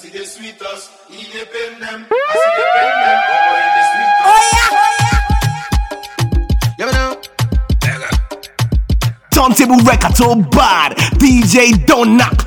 see the sweetest, he depend them. I see the pen them, oh in the sweetest. Oh yeah. You know. Turntable record so bad, DJ don't knock.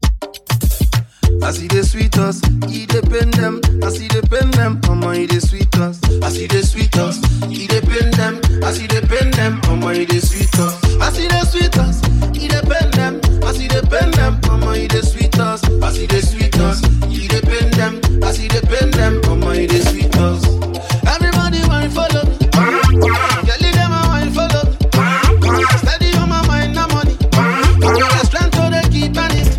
I see the sweetest, he depend them. I see the pen them, he the sweetest. I see the sweetest, he depend them. I see the pen them, he the sweetest. I see the sweetest, he depend them. I see the pen them, he the sweetest. I see the sweetest, he depend them. I see the pen them, he the sweetest. Everybody want follow me. You lead them want follow me. Steady on my mind, no money. The strength so they keep on it.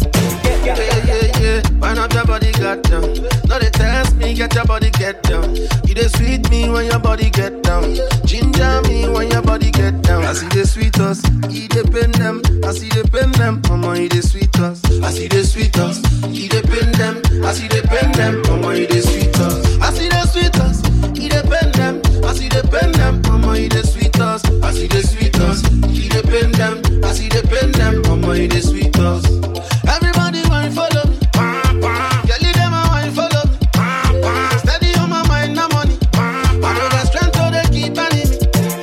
Yeah. Wind up your body, got down. No, they test me, get your body, get down. You they sweet me when your body get down. Ginger me when your body get down. I see the sweetest, he depend them. I see the pen them, he the sweetest. I see the sweetest, he depend them. I see the pen them, he the sweetest. I see the sweetest, he depend them. I see the pen them, he the sweetest. I see the sweetest, he depend them. I see the pen them, he the sweetest. Everybody want follow me. You lead them want follow me. Steady on my mind, no money. I know the strength so they keep on it.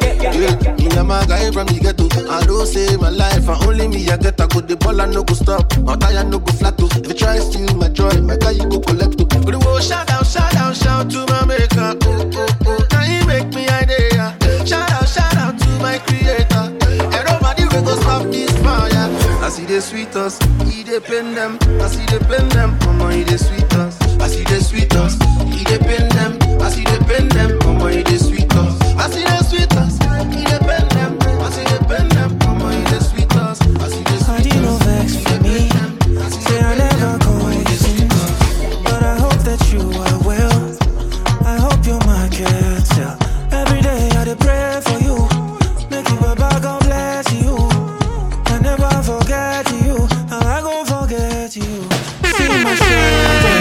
Yeah, my guy from the ghetto. I don't say my life, and only me I get a good the ball and no go stop. My tire no go flat too. If you try steal my joy, my guy you go collect too. But the world shout out to my maker. Oh. Now he make me idea. Shout out to my creator. And nobody will go stop this fire. I see the sweetest, he depend them. I see the pen them, he the sweetest. I see the sweetest, he depend them. I see the pen them, he the sweetest. I see the sweetest, he depend them. I see the pen them, he the sweetest. I see the sweetest, no vex for me. Say I never go easy, but I hope that you are well. I hope you're my character. Every day I dey pray for you. Make you Baba, God bless you. I never forget you. How I gon' forget you? See my shoulder,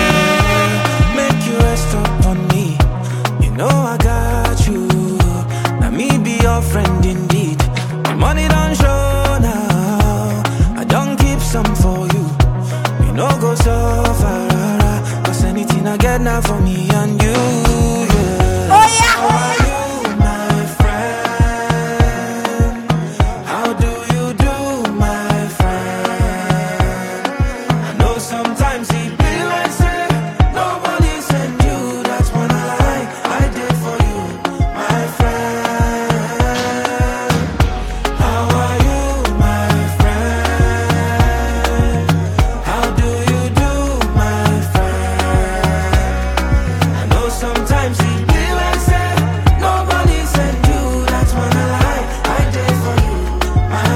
make you rest up on me. You know I got you. Now me be your friend indeed. The money don't show now. I don't keep some for you. You know go so far. Cause anything I get now for me and you. Yeah. Oh yeah. How are you, my friend? How do you do, my friend? I know sometimes it be like say nobody send you. That's when I did for you, my friend. How are you, my friend? How do you do, my friend? I know sometimes it be like say nobody send you. That's when I did for you, my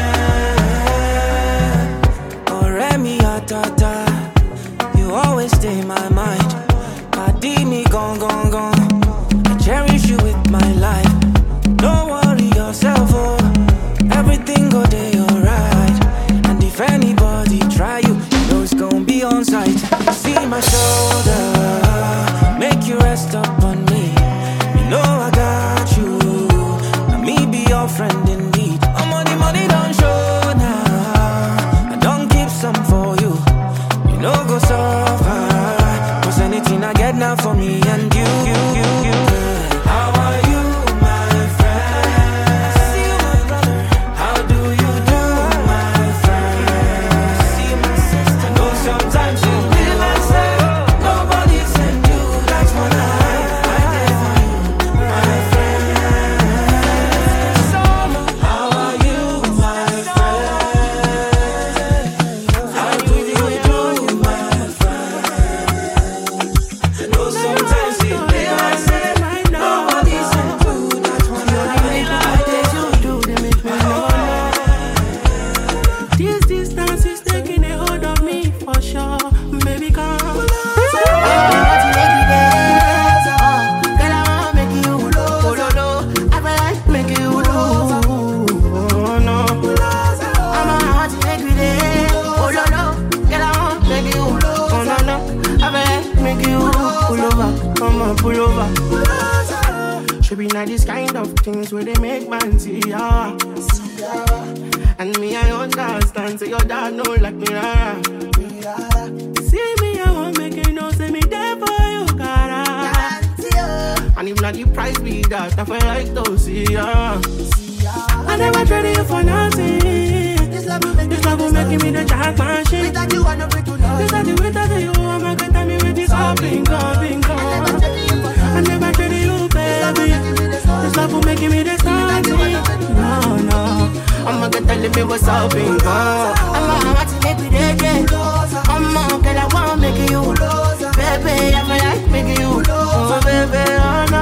friend. Oh, Remy, tata, you always stay in my mind. Padi me gone. I cherish you with my life. Don't worry yourself, oh. Everything go day alright. And if anybody try you, you know it's gonna be on sight. See my shoulder, make you rest up on me. You know I got you. Now me be your friend indeed. I'm on the money don't show now. I don't keep some for you. You know go so far. Cause anything I get now for me and you. How are you, my friend? I see you, my brother. How do you do, my friend? I see you, my sister. I know sometimes you feel like say nobody send you. That's when I did for you, my friend. How are you, my friend? How do you do, my friend? I know sometimes it be like say nobody send you. That's when I did you. They make me know. This distance is taking a hold of me for sure. Baby, come. Girl, I wanna make you I make you oh no. I'm hot make you there. Oh no. Girl, I wanna make you oh no. I make you pull over. Come on, pull over. Should be not this kind of things where they make man see ya. And me, I understand. Say your dad know like me, rara. See me, I won't make it like the price be that. I feel like to see ya. I never traded you for nothing. This love will making me the jackman shit. Without you, I know we do love. Without you, I'm not gonna tell me with this all bingo. I never traded you, baby. This love will making me the starting. No, I'm not gonna tell me what's up, bingo. I'm not to make me dead. I'm on, girl, I wanna make you. Baby, I feel like making you. Oh, baby, oh, no.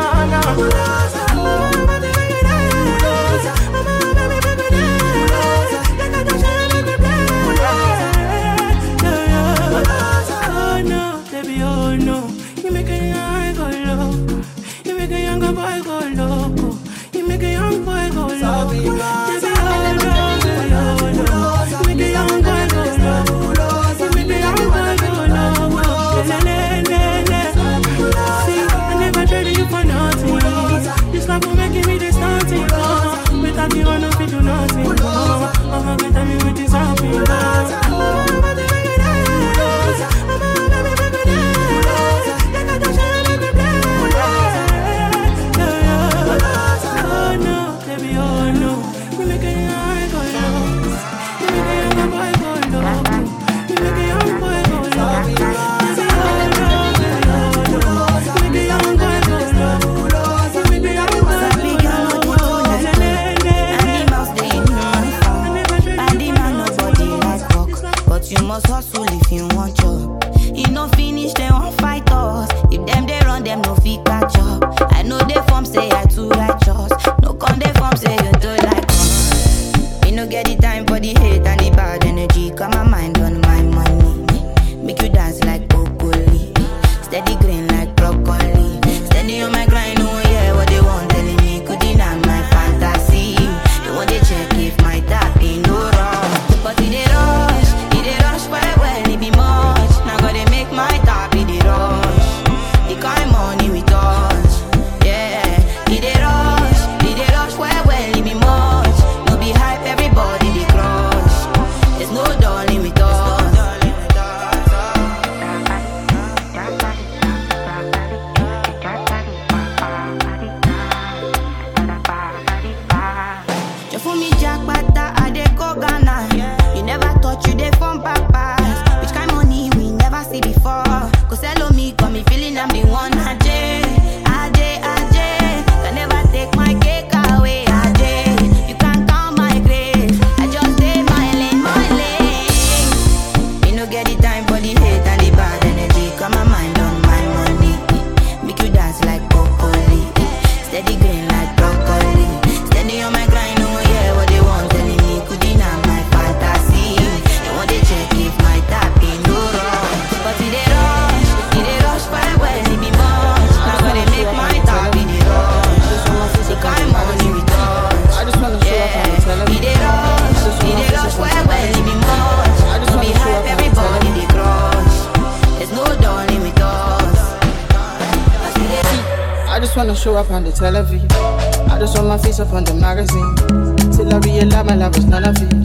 Show up on the television. I just want my face up on the magazine. Till I realize my love was none of it.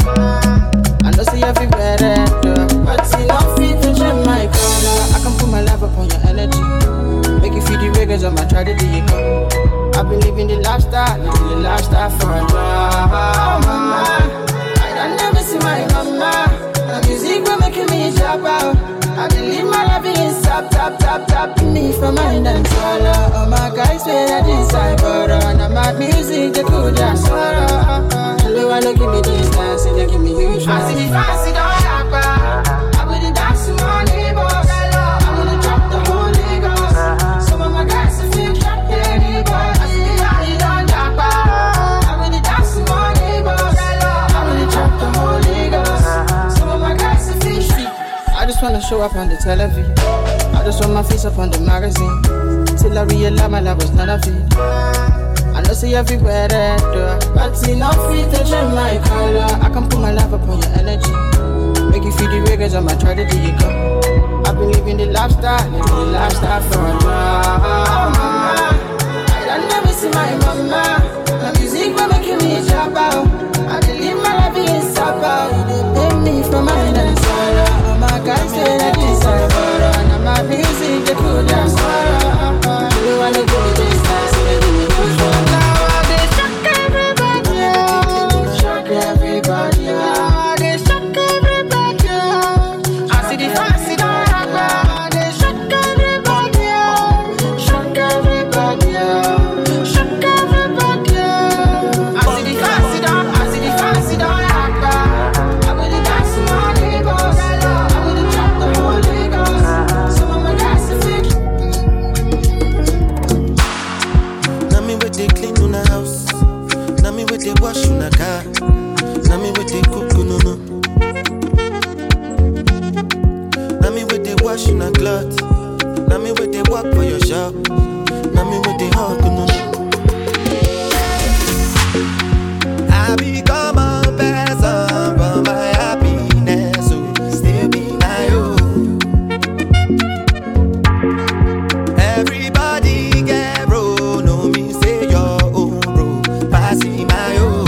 I know see everywhere that but see not fit to change my color. I can put my love up on your energy. Make you feel the rigors of my tragedy. I've been living the lifestyle for a while. I don't never see my mama. The music will making me jump out. I believe my love is tap me from mind and soul. Oh my guys, where I decide for and I'm at music, they could just sorrow. Hello, wanna give me this dance, they give me huge. I see the fancy don't happen. I will dance to my neighbors. I'm gonna drop the Holy Ghost. Some of my guys are feel drop their neighbors. I see the fancy don't happen. I will dance to my neighbors. I'm gonna drop the Holy Ghost. Some of my guys are feel street. I just wanna show up on the television. I just want my face up on the magazine. Till I realize my love was none of it. I know see everywhere that but see not fit to change my color. I can put my love up on your energy. Make you feel the rigors of my tragedy. I've been living the lifestyle for a while. I don't never see my mama. The music will making me jump out. I believe my life is up out. They pay me from my and sorrow. Oh my God, say that this is and I'm not music, they could have sorrow. You wanna go to this dance? Now me with the work for your shop. Now me with the hug, no. I become a person for my happiness, so still be my own. Everybody get bro, no me say your own bro, passing my own.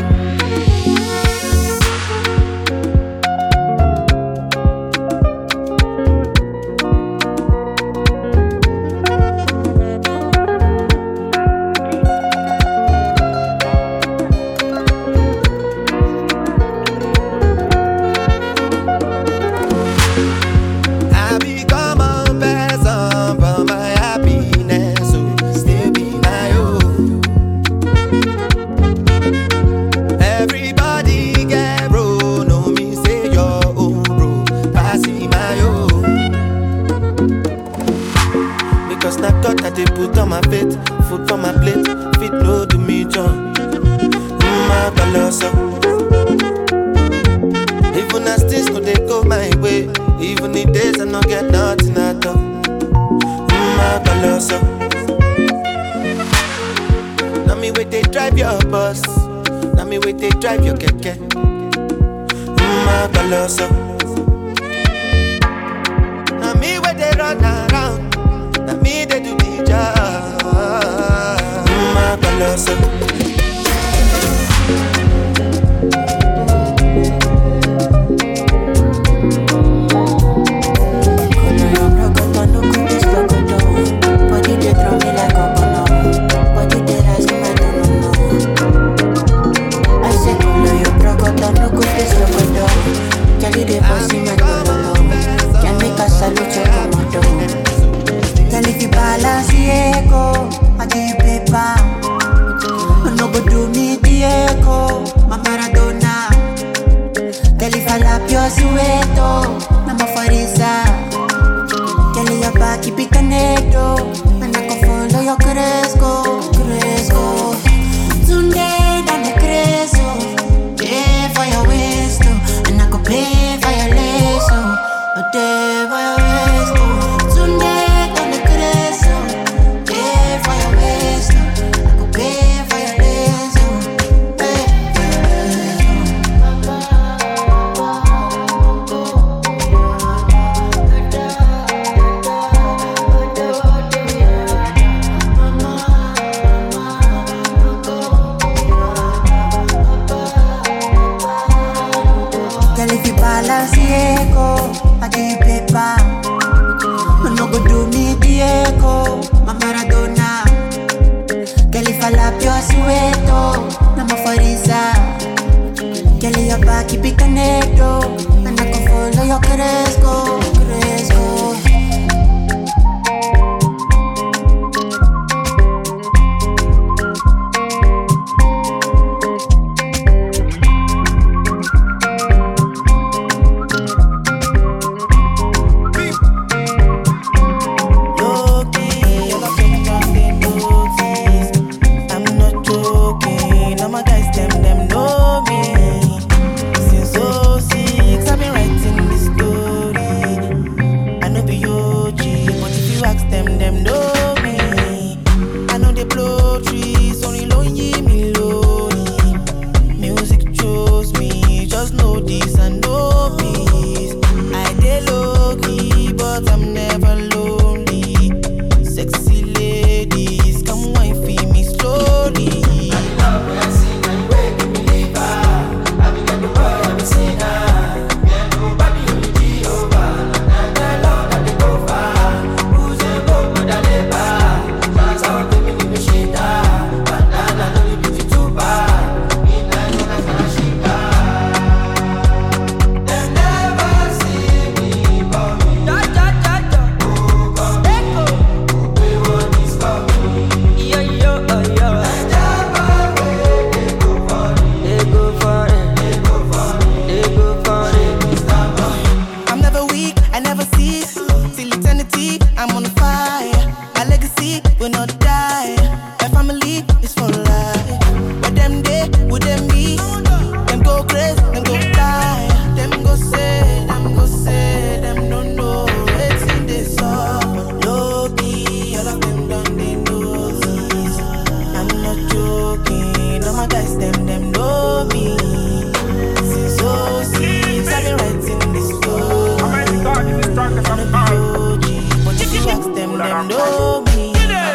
They put on my plate, food for my plate, fit no do me John. My colossal. Even as things no they go my way, even the days I no get nothing at all. My colossal. Now me wait they drive your bus, now me wait they drive your keke. My colossal. Now me wait they run around. Now me they do the job. My colossal. Body they throw me like a banana. Body they rise me like a banana. I say color your brocodo, no good this locodo. Jelly they bossy my color. Can make a salute your commando. Tell if you balance the echo, I give you paper. No go do me the echo, my Maradona. Tell if I lap your sueto, I'm a farisa. Tell your back, keep it connected, and I can follow your cresco, cresco. Today, I'm the cresco. Pay for your waist, and I can pay for your lace, a day for your waist. Today. I give you paper. No go do me the echo, my Maradona. Girl, if I lap your sueto, I'm a farisa. Girl, your back, keep it connected, and I can follow your cresco, cresco. Know me since 06. I've been writing this story. know me.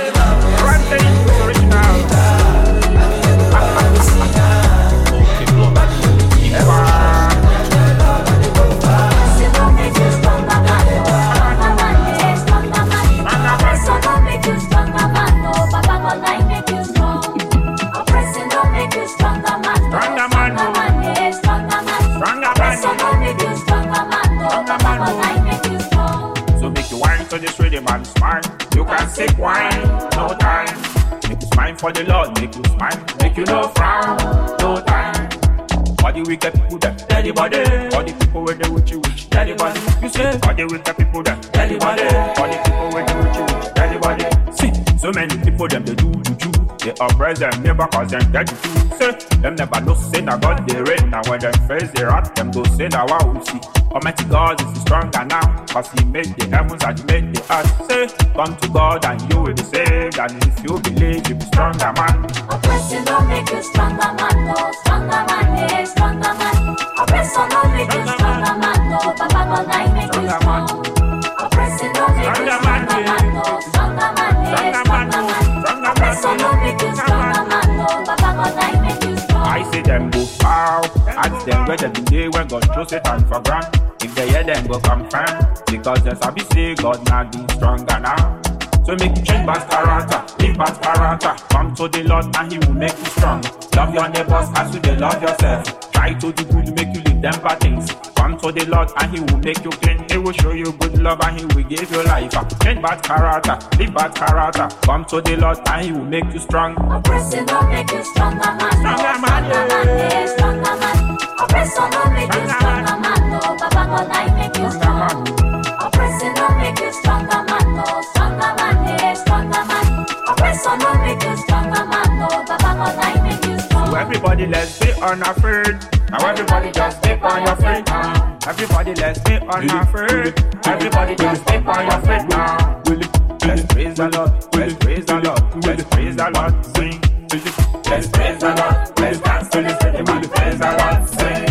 So make you wine to this rhythm and smile. You can sip wine, no time. Make you smile for the Lord, make you smile, make you no frown, no time. All the wicked people that tell the body, all the people with the witchy, tell the body. You say all the wicked people that tell the body, all the people with the witchy, tell the body. See, so many people them they do juju, they oppress them never cause them dead to say. Them never know say na God they reign. Now when them face they rat, them go say na wow see. Almighty God is stronger now, cause he made the heavens and he made the earth. Say, come to God and you will be saved. And if you believe, you be stronger man. Oppression don't make you stronger man, no. Stronger man, yeah, stronger man. Oppression don't make you stronger man, no. Papa God, I make you strong. Oppression don't make you stronger man, no. Stronger man, yeah, stronger man. Oppression don't make you stronger man, no. Papa God, I make you strong. I say them go far, ask them whether the day when God throw Satan for granted. If they hear them go confirm, because they sabi say God now be stronger now. So make you change bad character, live bad character. Come to the Lord and he will make you strong. Love your neighbors as you they love yourself. Try to do good, make you live them bad things. Come to the Lord and he will make you clean. He will show you good love and he will give you life. Change bad character, live bad character. Come to the Lord and he will make you strong. Oppression don't make you stronger man, stronger man, yeah, stronger man. Oppression don't make you stronger man, no. Papa God, I make you strong. Oppression don't make you stronger man, no. Stronger man, yeah, stronger man. Oppression don't make you stronger man, no. Papa God, I make you strong. So everybody let's be unafraid. Now everybody just step on your feet now. Everybody let's be unafraid. Everybody just step on your feet now. Let's praise the Lord, let's praise the Lord, let's praise the Lord, sing. Let's praise the Lord, let's dance to this rhythm and praise the Lord,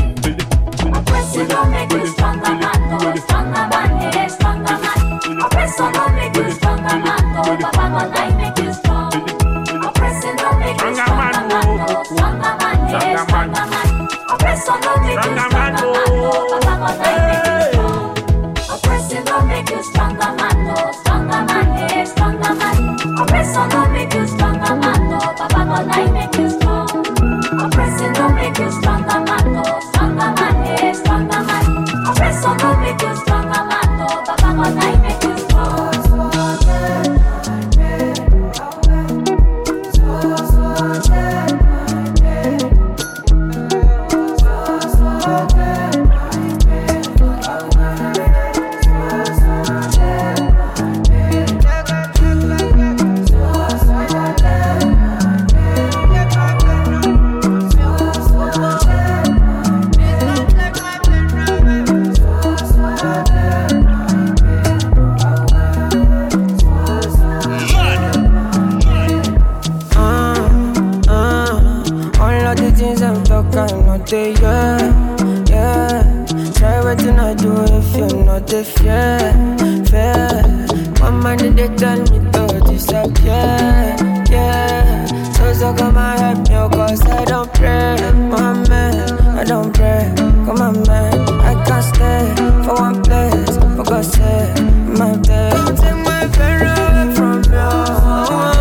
sing. Oppression don't make you stronger man, no. Stronger man, yeah, stronger man. Oppression don't make you stronger man, no. Papa God, I make you strong. Oppression don't make you stronger man, no. Stronger man, yeah, stronger man. Oppression don't make you stronger man, no. Papa God, I make you strong. Oppression don't make you stronger man, no. Stronger man, yeah, stronger man. Oppression don't make you stronger man, no. Papa God, I make you strong. Oppression don't make you stronger man, no. Stronger man, yeah, stronger man. Oppression don't make you stronger man, no. Papa God, I make you strong. Yeah. Try what you not do if you're not the fair. My mind they tell me to disappear. Yeah. So come and help me, cause I don't pray. My man, I don't pray. Come on, man, I can't stay for one place. For God's sake, my day. Don't take my pain away from you.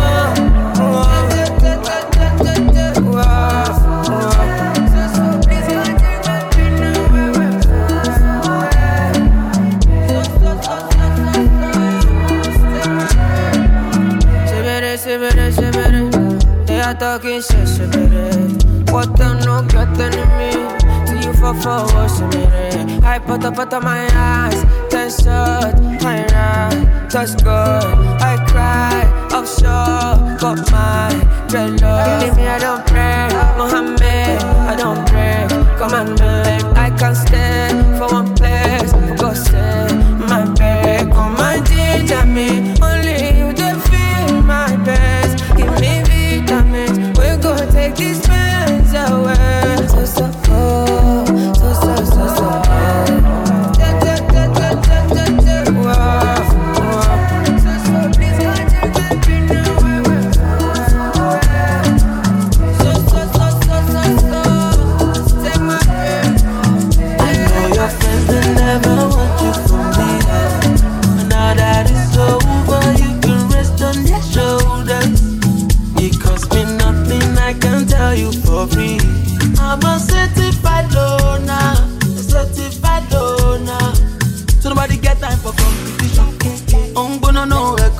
Talking shit, what the no get enemy till you fall for what's in I put up my eyes, then shut my right, that's good. I cry, offshore, got my dread love. Believe me, I don't pray, Mohammed, I don't pray. Come on, man, I can't stay for one place. For God's sake, my baby, come and ginger me. Only you can feel my best. Give me vitamins, we gon' take these pains away. So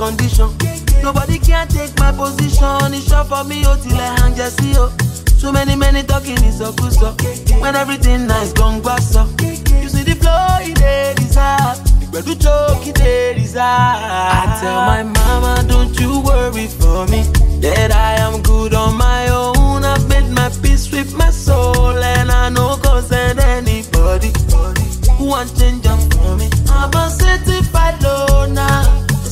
condition. Nobody can take my position. It's short for me, oh, till I hang just see, oh. So many talking is so good, so. When everything nice, gone grass, so. You see the flow, it is up. But do choke, it is up. I tell my mama, don't you worry for me, that I am good on my own. I've made my peace with my soul, and I no concern anybody who want change up for me. I'm a certified loner,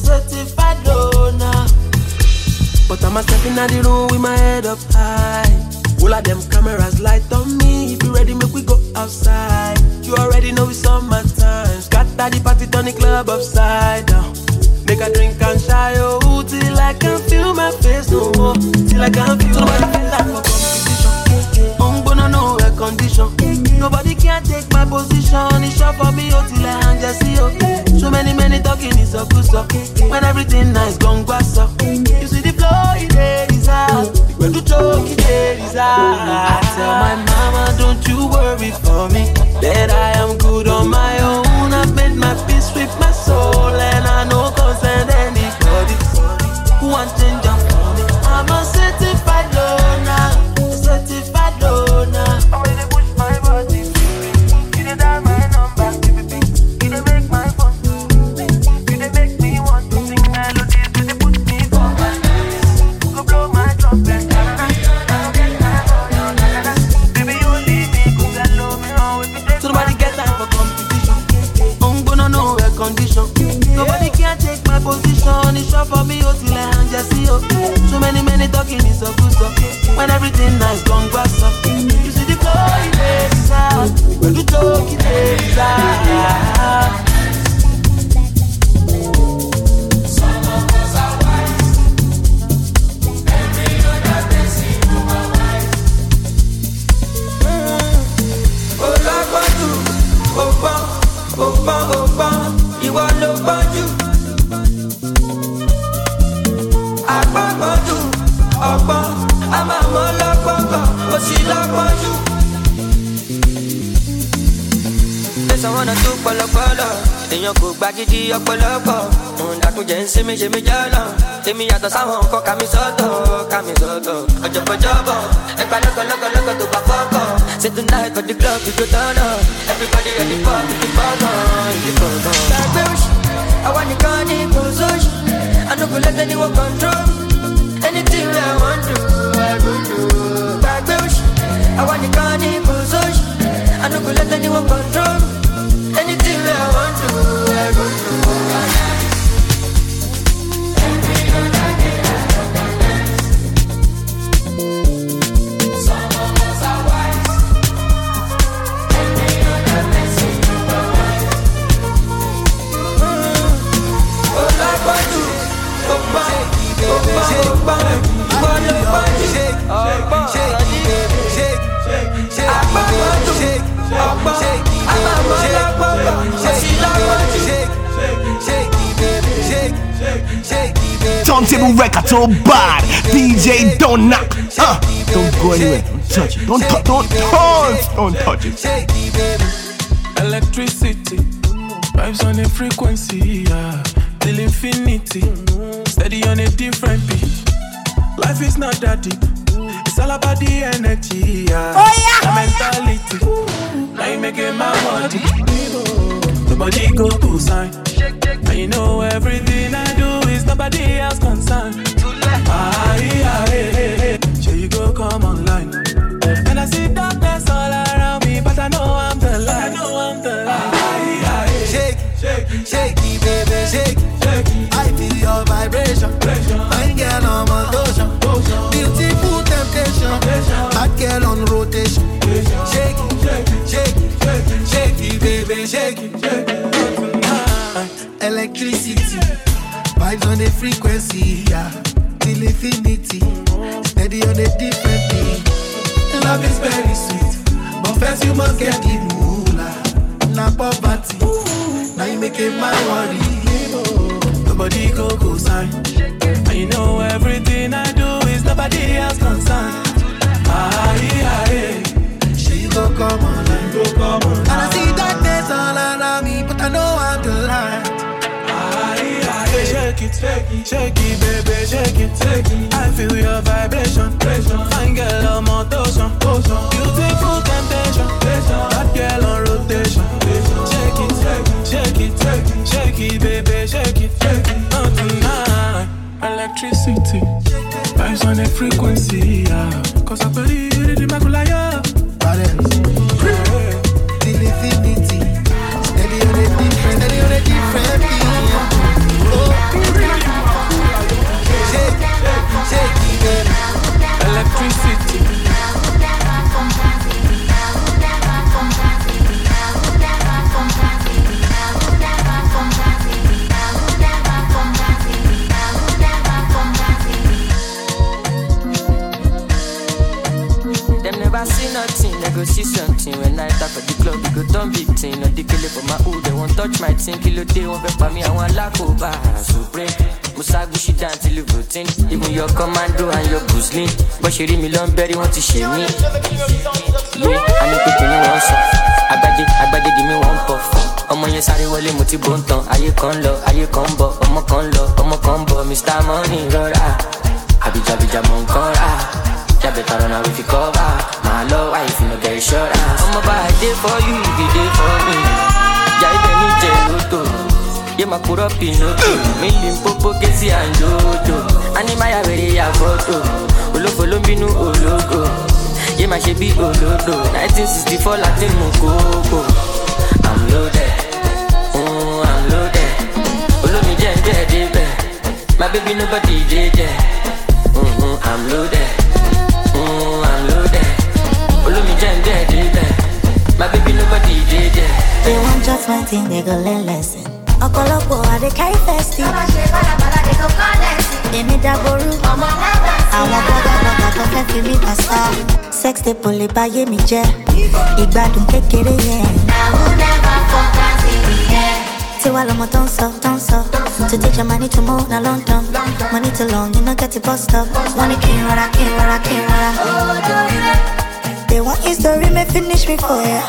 but I'm a stepping out the room with my head up high. All of them cameras light on me. If you ready, make we go outside. You already know it's summertime. Scatter the party, turn the club upside down. Make a drink and shy, oh, till I can feel my face no more. Till I can feel my face like a competition. I'm gonna know a condition. Nobody can take my position. It's short for me, oh, till I hang just see, oh. So many talking is so good, so. When everything nice, gone grass, so. You see the flow, it is out. When you choke, it is out. I tell my mama, don't you worry for me, that I am good on my own. I've made my peace with my soul, and I no concern anybody who want change up for me. I'm a certified loner, certified loner. I'm gonna push my body. You did dial my number. You did make my phone. You did make me want to sing melodies. You did put me for my nights. Go blow my trumpet. Baby, you leave me, 'cause I love me how if you take. So nobody get time for competition. I'm gonna know a condition. Nobody can take my position. It's short for me, oh, till I hang just see, oh. So many talking is so good, so. When everything nice, gone grass, up. You see the flow, it is out. When you talk, it is out. Some of us are wise, and we know that they see who are wise. Ìwọ ló gbọ́njú. Àgbọ̀ngbọ̀njú ọgbọ́n, a máa mọ lọ́gbọ̀ngbọ̀n, ó sì lọ́gbọ̀njú. Tẹ̀sán wọn náà tún pọ̀lọpọ̀lọ̀, èèyàn kò gba gidi ọ̀pọ̀lọpọ̀. Òun dàkúnjẹ́ ń sinmi ṣe mí jọ́nà. Èmi yàtọ̀ sáwọn nǹkan kàmí sọ́tọ̀. Ọjọ́bọ̀, ẹgbà lọ́kọ̀ tó bá fọ́kọ̀. Say tonight for the club we go turn up. Everybody ready for the fun. Gbàgbé òṣì, àwa nìkan ní kò sóṣì. I no go let anyone control me. Anything I want to, I go do. Gbàgbé òṣì, àwa nìkan ní kò sóṣì. I no go let anyone control me. Anything I want to, I go do. Turntable record so bad, DJ don't knock. Don't go anywhere. Don't touch it. Don't touch it. Electricity, vibes on a frequency, yeah. Till infinity, steady on a different beat. Life is not that deep. It's all about the energy, yeah. Oh yeah. The mentality. Now you making my body. Nobody go sign. And you know everything I do is nobody else concerned. Sure you go come online. And I see darkness all around me, but I know I'm the light. Shake it, baby, shake. I feel your vibration. Fine girl on my lotion. Beautiful temptation. Hot girl on rotation. Shake it, baby, shake it. Electricity, vibes on a frequency, yeah. Till infinity, steady on a different beat. Love is very sweet, but first you must get the moolah. Now poverty, now you making my worry. Nobody go sign. And you know everything I do is nobody else concerned. Sure you go come online, And I see darkness all around me, but I know I'm the light. Shake shake it, baby, shake it. I feel your vibration, fine girl on motion, beautiful temptation, hot girl on rotation. Shake it, baby, shake it. Not tonight, electricity, vibes on a frequency, yeah. Cause I believe in the Makulaya. Balance, till infinity. Steady on a different beat. Shake it, baby. Electricity. Never see nothing, they go see something. When I tap at the club, we go turn big thing. No they kill it for my hood, they won't touch my thing. Kilo day won't be for me, I want lack over. Supreme, Musagushi down till you routine. Even your commando and your Bruce Lee. But she read me long berry, want to shame me. Yeah, I need to give me one shot. I bet they give me one puff. Ọmọ yẹn sáré wọlé mo ti bó ń tán. Ayé kan lọ, ayé kan bọ̀. Ọmọ kan bọ̀. Mr. Money rọra. Àbíjàbíjà mọ̀ nǹkan rà. Yeah, better run away if you cover. My love, why if you no get insurance? I'm about a day for you, if you day for me. Yeah, you need Jeluto. Yeah, my put up in Noto. Million popo, Kesi and Jodo. Animaya, very a photo. Follow me, no logo. Yeah, my shebi Olodo. 1964, Latin Mokoko. I'm loaded. Oh, I'm loaded. Follow me, Jen, my baby, nobody did that. I'm loaded. I'm loaded. Follow me, Jen, my baby, nobody did that. They want just one thing, they go learn lesson. I call up, I they carry festive. They need that boru. I want to go back to me pasta. Sex they pull it by me, Jen. Ibadun kekere, yeah. I will never focus in the air. Say while I'm a dancer. To take your money to move, now long term. Money too long, you know get it bust up. Money can't run. They want your story, may finish me for ya.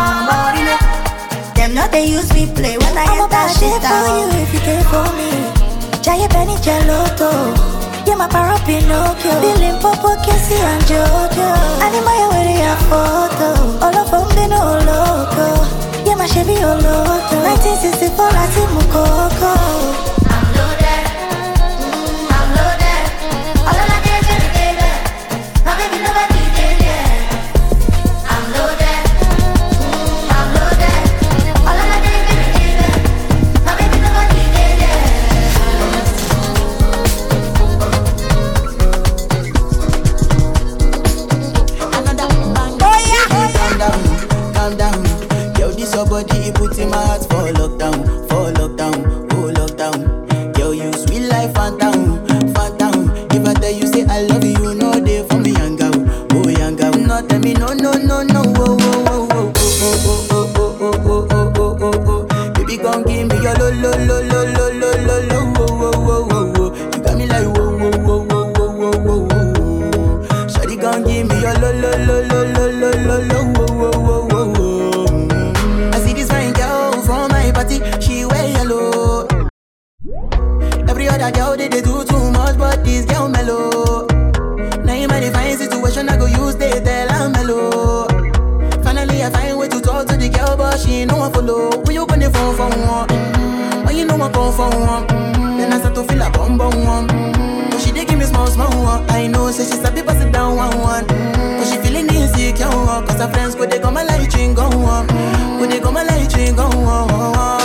Them not they use me play when I get that shit out. For you if you care for me. Jaya Benny Geloto. Yeah, my para Pinocchio. Billing Popo, Kesi and Jojo. Animaya where they have photo. All of them they know loco. Yeah, my Chevy Oloto. 1964 Latin Mukoko. I'm loaded. I'm loaded. All of my days in the baby. My baby nobody did it. I'm loaded. I'm loaded. All of my days in the baby. My baby nobody did it. Another bang. Oh yeah. Calm down. Yo, this your body, it puts in my heart for lockdown, oh lockdown. Yo, you sweet life, phantom. If I tell you say I love you, no day for me, young girl. No, tell me no, oh. Baby, come give me your lo. You got me like whoa. Shawty, come give me your lo. She wear yellow. Every other girl they do too much, but this girl mellow. Now in my divine situation, I go use they tell I'm mellow. Finally I find way to talk to the girl, but she ain't no one follow. When you gonna phone for one? When you know I call for one? Then I start to feel a bum one. But she dey give me small one. I know, say she's a bit pass it down one. But she feeling insecure, cause her friends go they come my light ring go on. When they come my light ring go on.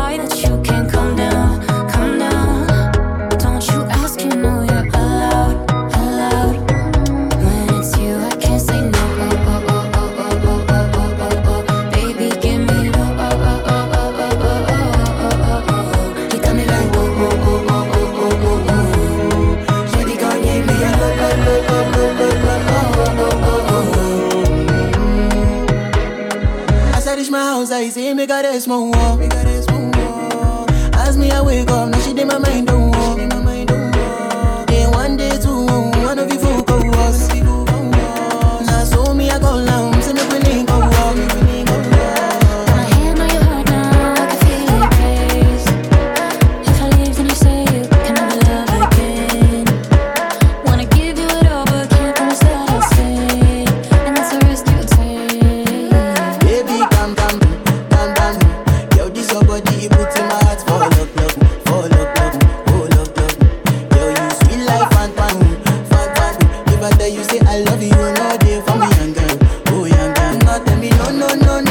Don't you ask, you know you're allowed. house, I say, make her rest more. As me, I wake up, now she did my mind, don't walk. Day one, day two, one of you folk of us. Now, so me, I go down, so make me link up. My hand on your heart now, I can feel it race. If I leave, then you say you can never love again. Wanna give you it all, but can't promise that I'll stay. And that's the risk you take. Baby, calm down. Yo, this your body, you put in my heart for love. Yo, you sweet like Fanta. If I tell you say I love you, you know they for me, young girl. Oh, young girl. No, tell me no.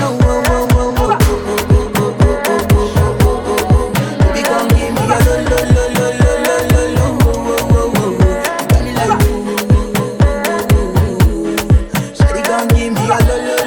Baby, come give me your lo. You got me like Shawty, come give me your lo.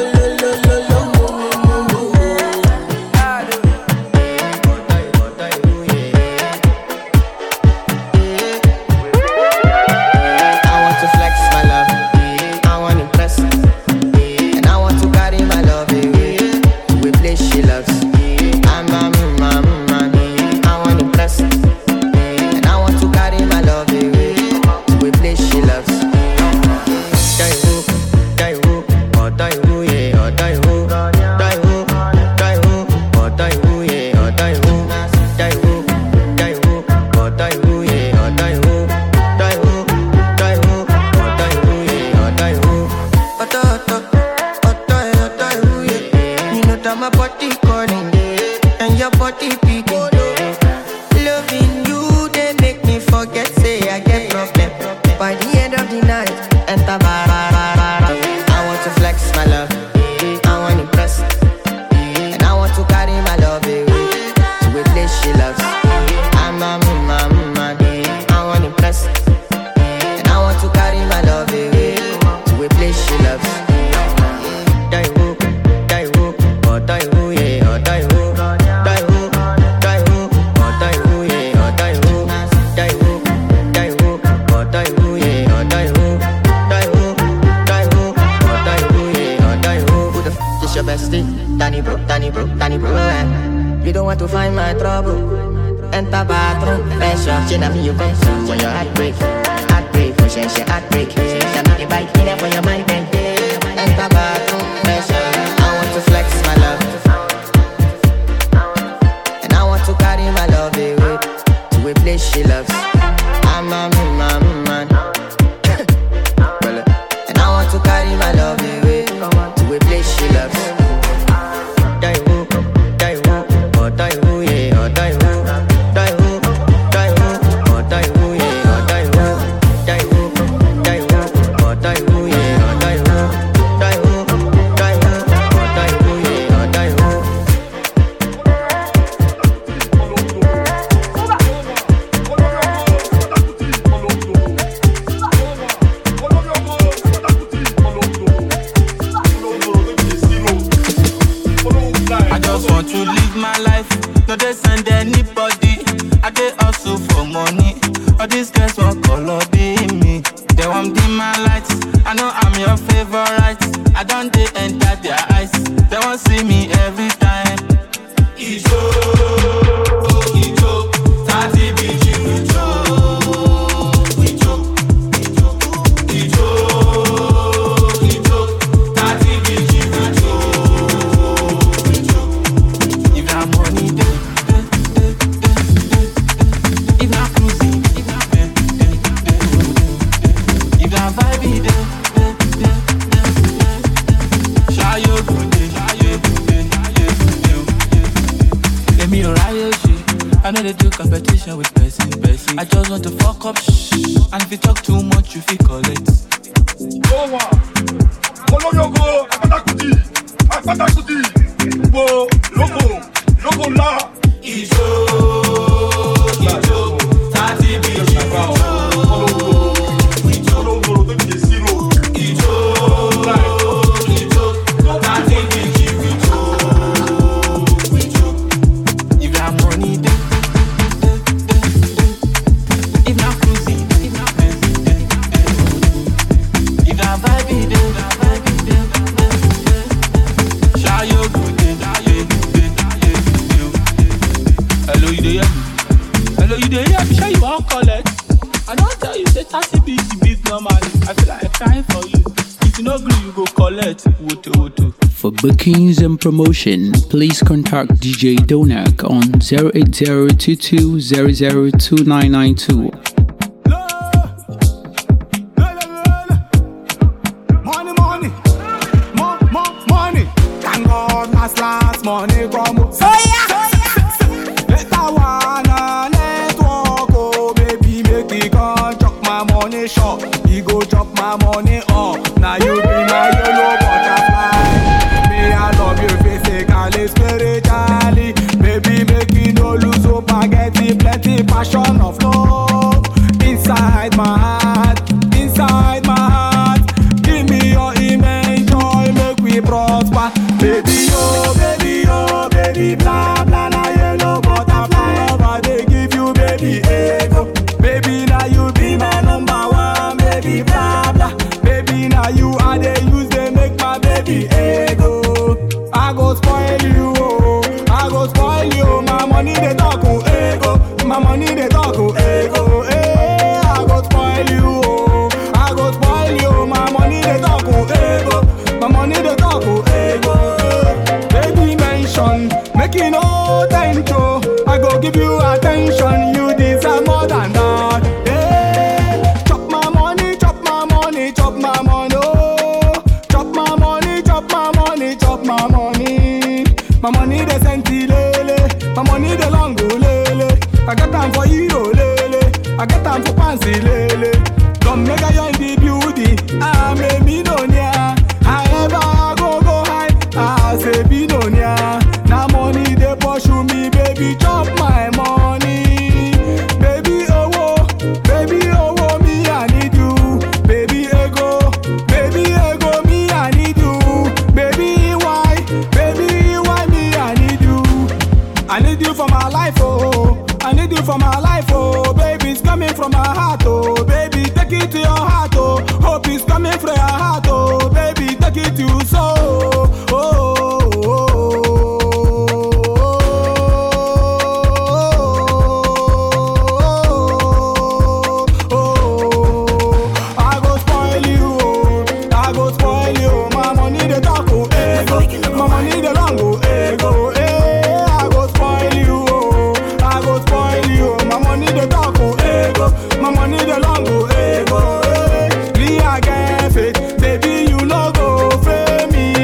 I want to flex my love, I want to impress, and I want to carry my love away to a place she loves. I'm a man, I want to impress, and I want to carry my love away to a place she loves. You know that my body calling, and your body beating. Loving you, they make me forget, say I get problem. By the end of the night, enter I want to flex my love, I want to impress, and I want to carry my love away to a place she loves. I'm a man, I want to impress, and I want to carry my love away to a place she loves. Danny bro, you don't want to find my trouble. Enter bathroom, pressure, she not me you pressure. When your heartbreak, pushing she heartbreak. She not the bike, in there for your mind, then. Enter bathroom, pressure. I want to flex my love, and I want to carry my love away to a place she loves. I'm a man, and I want to carry my love away to a place she loves. I know they do competition with person. I just want to fuck up and if you talk too much you feel collect. Logo la If I vibe it, wallet, wutu. For bookings and promotion, please contact DJ Donak on 08022002992. Money. Thank God last money come. Oh yeah. Later wanna network, oh baby, make it come chop my money short. He go chop my money up. Now you be my yellow butterfly. Me I love you physically, spiritually. Baby, make it no lose hope. I get the plenty passion of love inside my heart, inside my heart. Give me your image, joy, make we prosper. Baby, oh, blah, blah, na yellow butterfly. Love I they give you, baby, ego. Baby, now you be my number one, baby, blah, blah. Baby, now you are they use, they make my baby ego. I go spoil you, oh, I go spoil you. My money they talk, oh, ego. My money they talk, oh, ego. Hey, I go spoil you, oh, I go spoil you. My money they talk, oh, ego. My money they talk, oh, ego. Baby mention, make you no tento. I go give you attention. You deserve more than that. Hey, chop my money, chop my money, chop my money. Oh, chop my money, chop my money, chop my money. My money the sentilele, my money the longo lele. I got time for you, lele. I got time for fancy lele. Come make a join the beauty. I make me no near. I ever go high. I say be no near. Now money they pursue me, baby. Chop my money, baby. Oh, me I need you, baby. Ego, me I need you, baby. Why me I need you? I need you for my life, oh. I need you for my life, oh. Baby, it's coming from my heart, oh. Baby, take it to your heart, oh. Hope it's coming from your heart, oh. Baby, take it to your soul, oh. I go spoil you, oh. I go spoil you. My money the talk, oh, ego. My money the long, oh, ego. Hey, I go spoil you, oh. I go spoil you. My money the talk, oh, ego. My money the long, oh, ego. Hey, me I get it, baby, you no go fail me.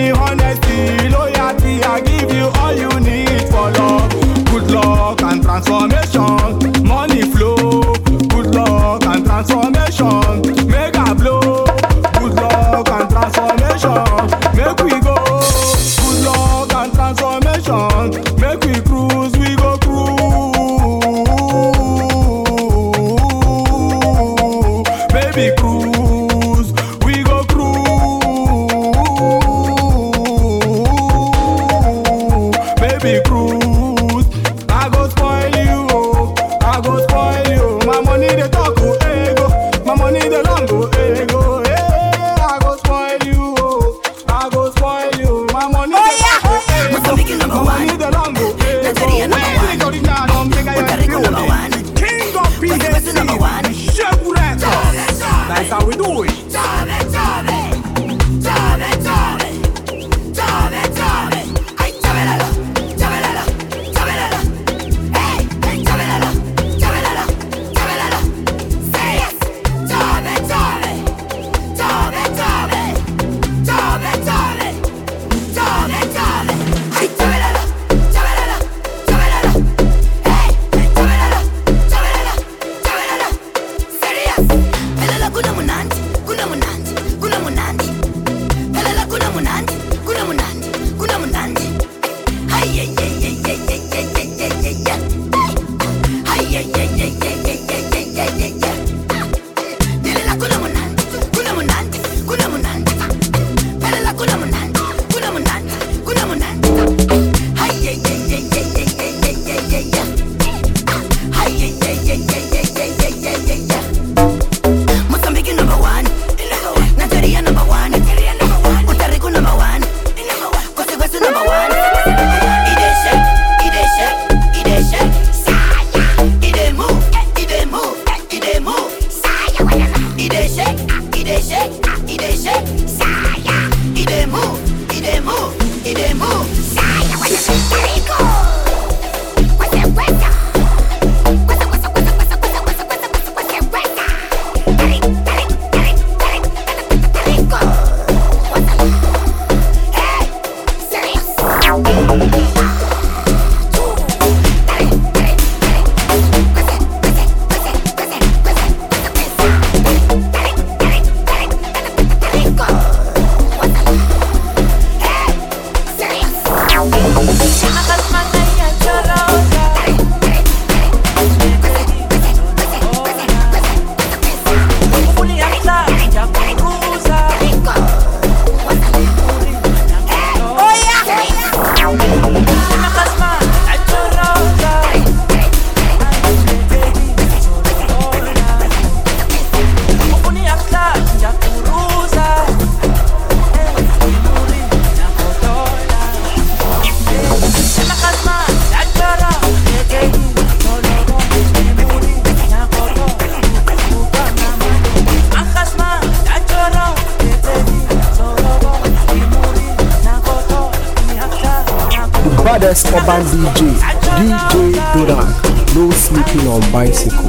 baddest urban DJ, DJ Donak. No sleeping on bicycle.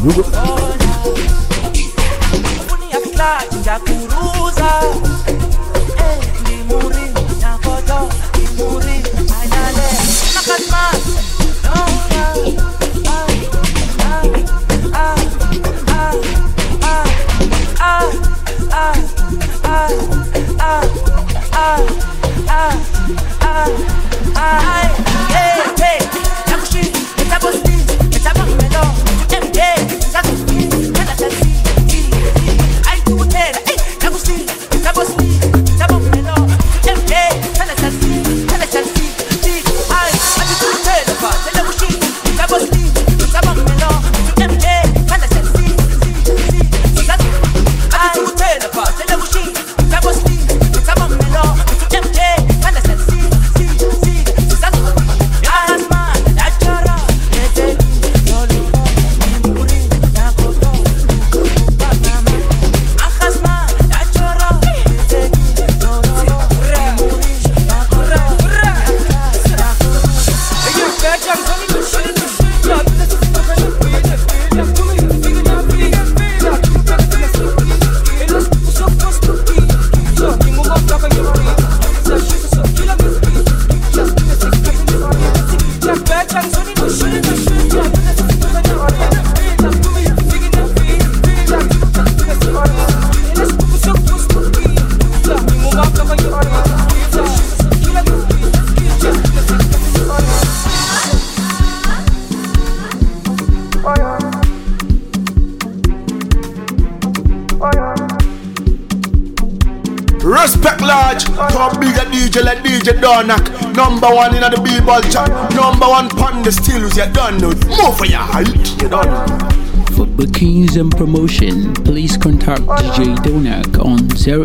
Respect large, top bigger DJ like DJ Donak. Number one in the B-ball chat. Number one pon the steels, you done know. Move for your height, you done know. For bookings and promotion, please contact DJ Donak on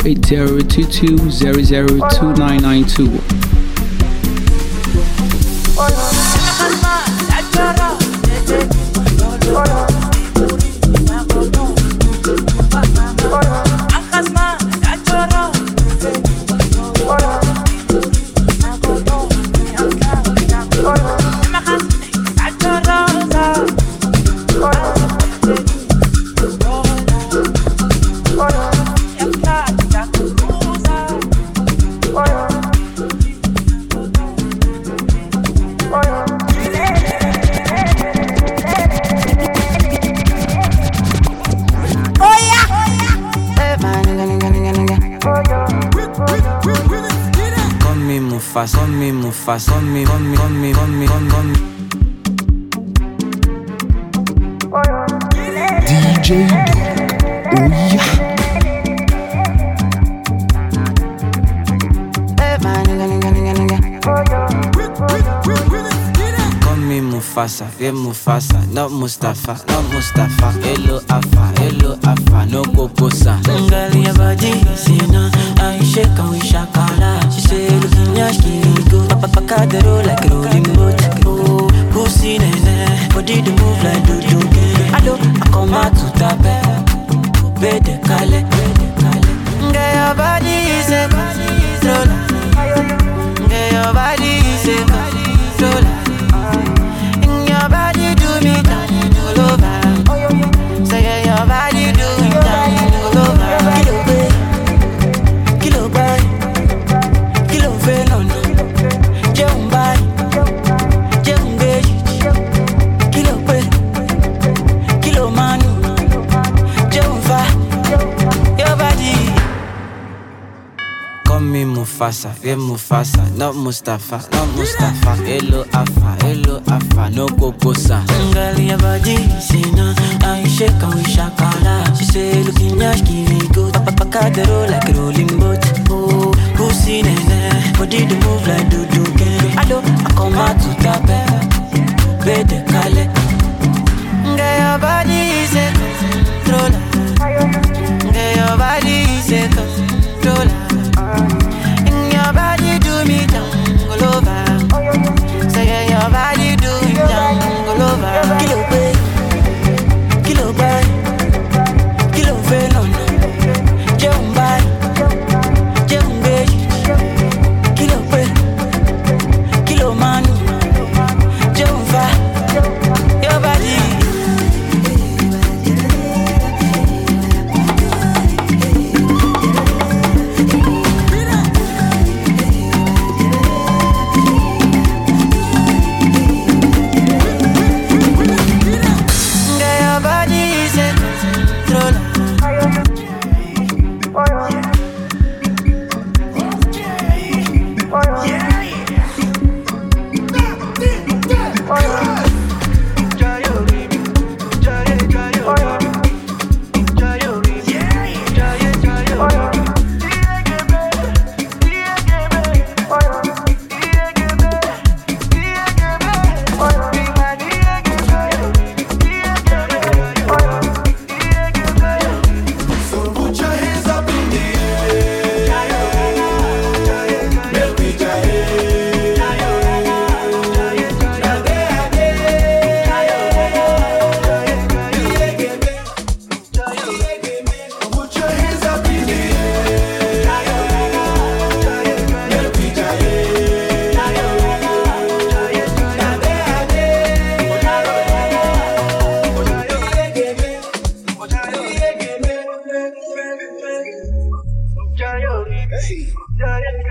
08022002992. Mufasa, on me. DJ Donak, oh yeah. Call me Mufasa, yeah Mufasa, not Mustafa. Hello Afa, no Kokosa. Girl, your body, see now, I shake and we shakala. She say, looking at you, go Papa the roll like a rolling boat. Oh, pussy nene, body to move like do. Hello, I come out to tap it. Bede kale. Girl, your body is a roller. Girl, your body is a roller. Your body do me down all over. Say your body do me down all over. Kilo boy, kilo felon. Jumbai, kilo pe, kilo manu. Jumfa, your body. Call me Mufasa, yeah Mufasa, not Mustafa. Hello Afa, no Kokosa. Girl, your body, see now, I shake and we shakala. She say, looking at you, go Papa the roll like a rolling boat. Oh, pussy nene, body to move like do. Hello, I come out to tap it. Bede kale. Girl, your body is a controller. Girl, your body is a controller. Your body do me down all over. Say your body do me down all over. Kilo boy, kilo felon. Jumbai, kilo pe, kilo man.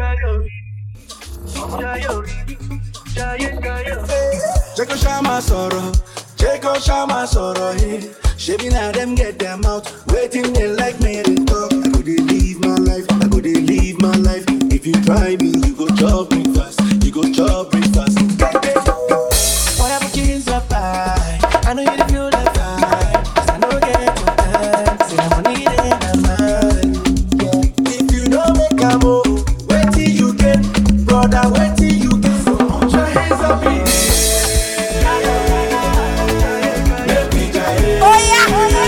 Check Shama Soro, check Shama Soro, hey. Shaving at them, get them out. Waiting they like me to talk. I go they live my life, I go they live my life. If you try me, you go chop me fast. You go chop me fast. Whatever jeans up high, I know you the feel that vibe. 'Cause I know get your time. Say I'm gonna need it in my mind. If you don't make a move, wait till you get, brother, wait till you get. So put your hands up in the air. Oh yeah.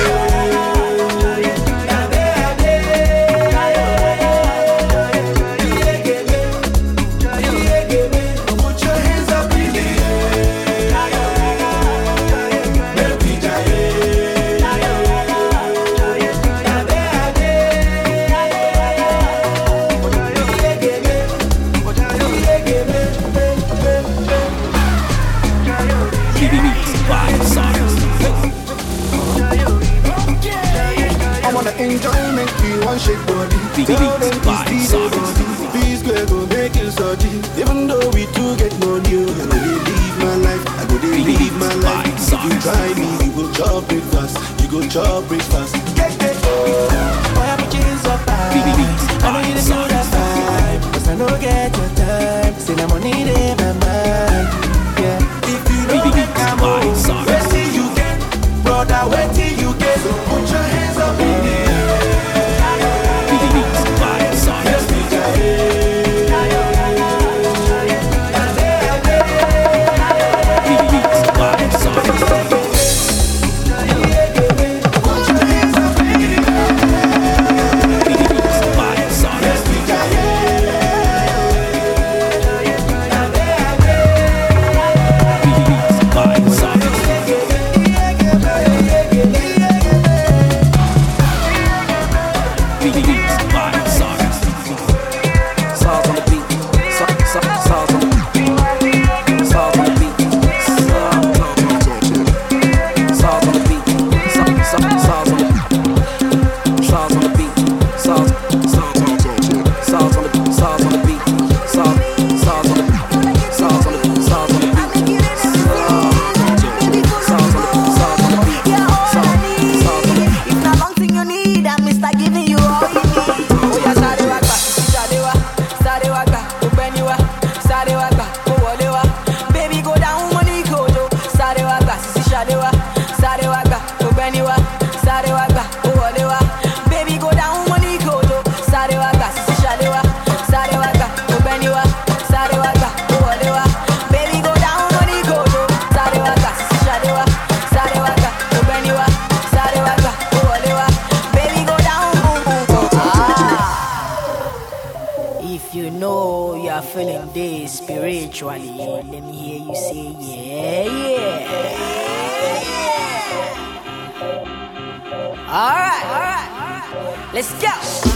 Enjoyment, you want shake body. Tell them to steal the body. Peace girl go make you salty. Even though we two get money, I go dey live my life. I go dey live my life. If you try me, you go chop breakfast. You go chop breakfast. Whatever jeans up high, I know you the feel that vibe. 'Cause I know get your time. Say I'm gonna need it in my mind. Yeah. If you don't make a move, wait till you get, brother, wait till you get. So put your hands up in the air. feeling this spiritually, let me hear you say yeah. Alright, let's go.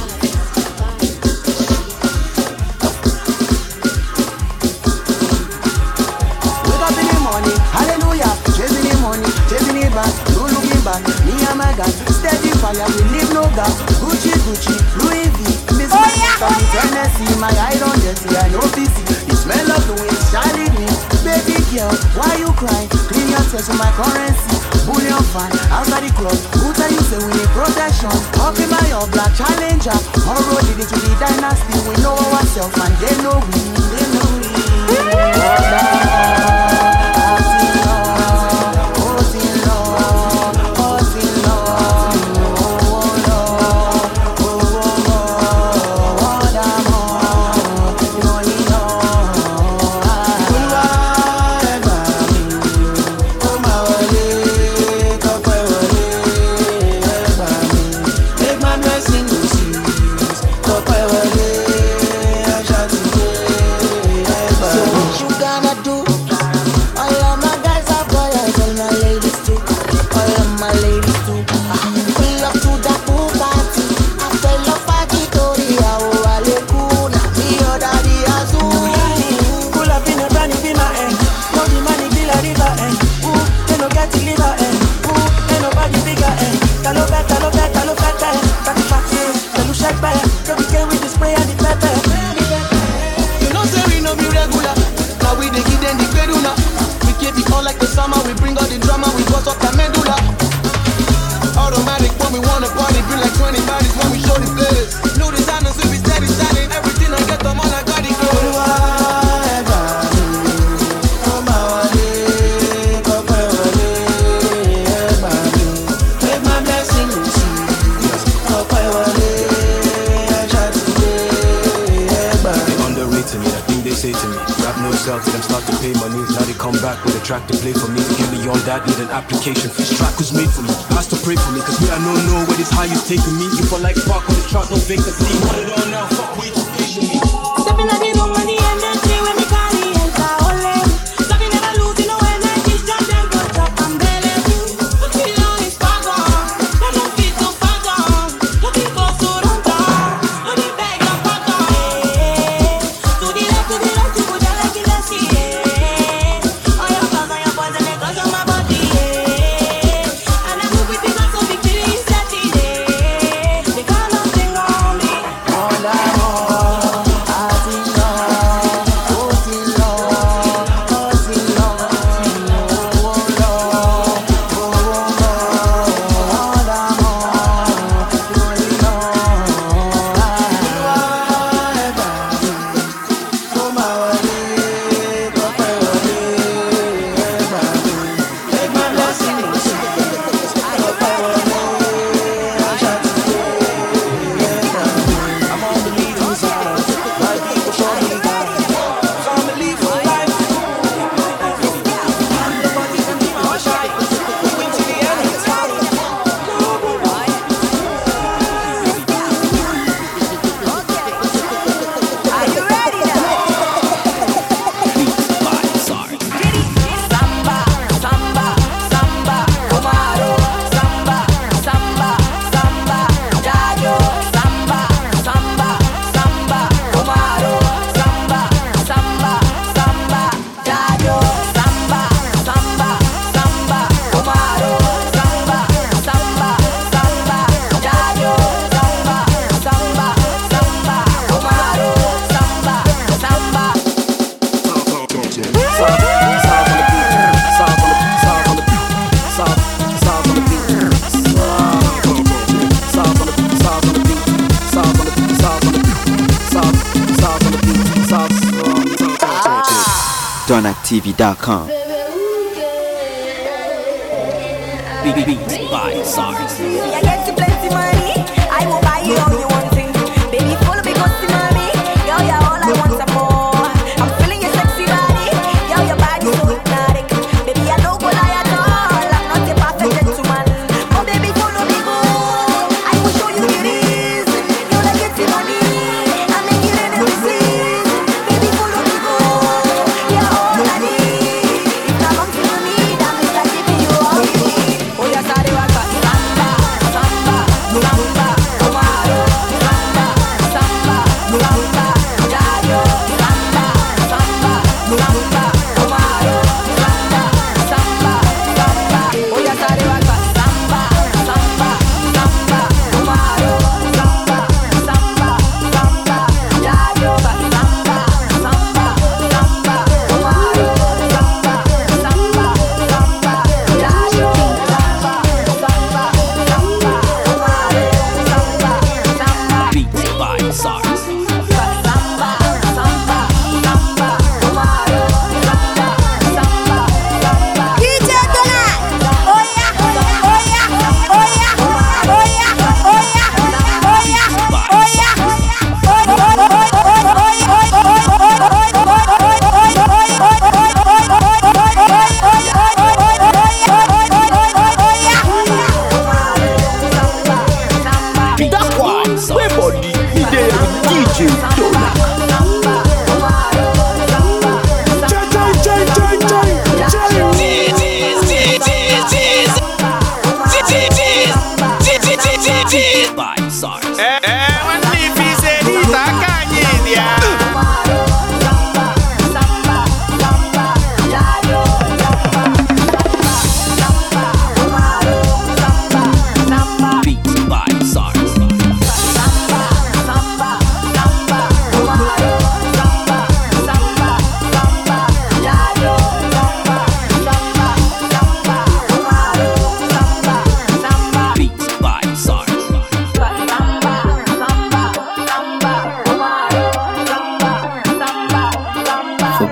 Hallelujah, chasing the money, chasing it back, no looking back. Me and my God, steady fire, we leave no gap. Gucci, Gucci, Louis V, Miss Tennessee, my eye don't dirty, I know busy. The smell of the wind, shining me. Baby girl, why you crying? Clean your tears with my currency. Bullion fan, outside the club. Who tell you say we need protection? Up in my own black challenger. All road it to the dynasty. We know ourselves and they know we, they know we. I think they say to me, rap no sell to them, start to pay money. Now they come back with a track to play for me. To get beyond that, need an application. This track was made for me, has to pray for me. Cause me, I don't know where this high is taking me. You feel like fuck on the track, no vacancy. Want it all now, fuck with you, station me. Stepping at the room and the energy when we call the enter ole. Stepping never losing no energy, strong them go chop and belly. You know it's far gone, them no fit to far gone. Looking for so run down, no be beg and far gone. To the left, you put your leg in the sea. All your clothes and your boys and they cause on my body. And I move with the guns so victory is certain. They got nothing on me. All I DonacTV.com. Beats by SARS. I get you plenty money, I will buy you all you want thing. Baby, follow me, go see mommy. Girl, you're all I want some more. I'm feeling your sexy body. Girl, your body so hypnotic. Baby, I don't go lie at all. I'm not a perfect gentleman. Oh, baby, follow me, go. I will show you it is. Girl, I get you money. I make it in every scene. Baby, follow me, go. You're all I need. If not something you need, I'm just like giving you all you need. Oh, yes, I do. I got you.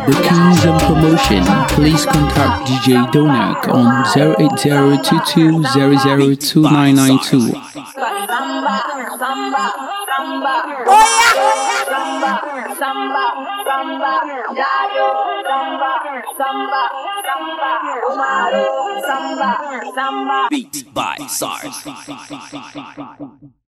bookings and promotion, please contact DJ Donak on 08022002992. Beats by SARS.